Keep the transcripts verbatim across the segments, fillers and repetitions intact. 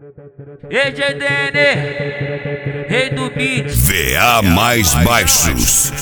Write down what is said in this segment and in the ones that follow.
E J D N, rei do beat. V A mais baixos.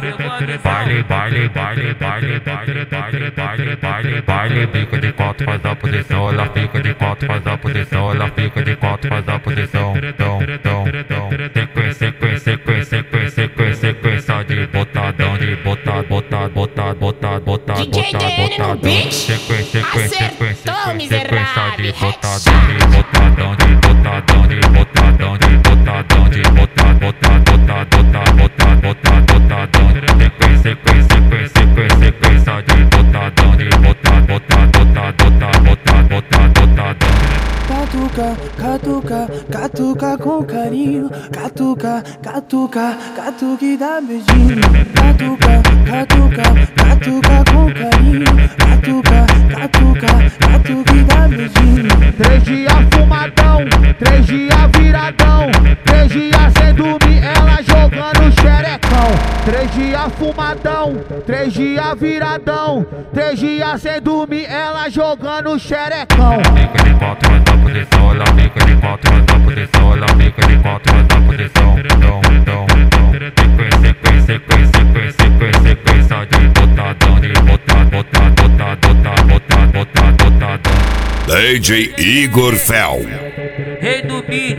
Baile, baile, baile, baile, baile, baile, baile, baile, baile, fica de quatro, faz a posição, ela fica de quatro, faz a posição, ela fica de quatro, faz a posição, dom, dom, dom, sequência, sequência, sequência, sequência, sequência, sequência de botadão, de botar, botar, botar, botar, botar, botar, botadão, sequência, sequência, sequência, sequência de botadão, de botadão, de botadão, de botadão, de botadão, de botar, botar, botar, botar, botar, botar, botadão, sequência, sequência, sequência, sequência, sequência de botadão, de botar, botar, botar, botar, botar, botar, botadão. Catuca, catuca, catuca com carinho. Catuca, catuca, catuca e dá beijinho. Catuca, catuca, catuca com carinho. Catuca, catuca, catuca e dá beijinho. Três dias fumadão, três dias viradão, três dias sem dormir, ela jogando xerecão. Três dias fumadão, três dias viradão, três dias sem dormir, ela jogando xerecão. Fica de quatro, faz a posição, ela fica de quatro, faz a posição, ela fica de quatro, faz a posição, dom, dom, dom, sequência, sequência, sequência, sequência, sequência, sequência de botadão, de botar, botar, botar, botar, botar, botar, botadão. D J Igor Fel. Rei do beat,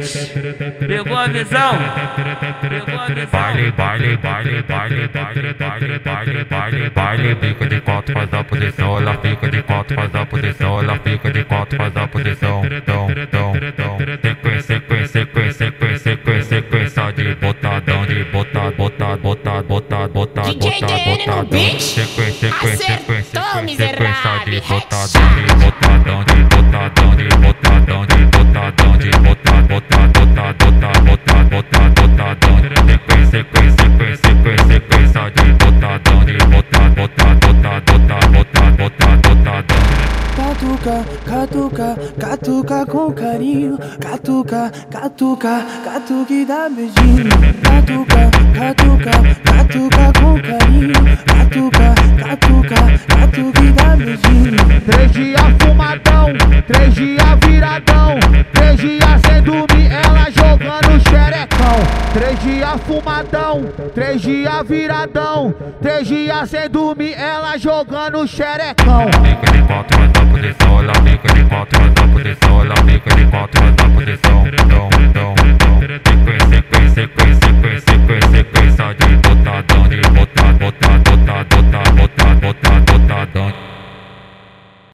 pegou a visão? Pegou a visão? Baile, baile, baile, baile, baile, baile, baile, baile, baile, fica de quatro, faz a posição, ela fica de quatro, faz a posição, ela fica de quatro, faz a posição, dom, dom, dom, sequência, sequência, sequência, sequência, sequência, sequência de botadão, de botar, botar, botar, botar, botar, botar, botadão, sequência, sequência, sequência, sequência de botadão, de botadão, de botadão, de botadão, de botadão, de botar, botar, botar, botar, botar, botar, botadão, sequência, sequência, sequência, sequência, sequência de botadão, de botar, botar, botar, botar, botar, botar, botadão. Catuca, catuca, catuca com carinho. Catuca, catuca, catuca e dá beijinho. Catuca, catuca, catuca com carinho. Catuca, catuca, catuca e dá beijinho. Três dias fumadão, três dias viradão, três dias sem dormir, ela jogando xerecão. Três dias fumadão, três dias viradão, três dias sem dormir, ela jogando xerecão. Fica de quatro, faz a posição,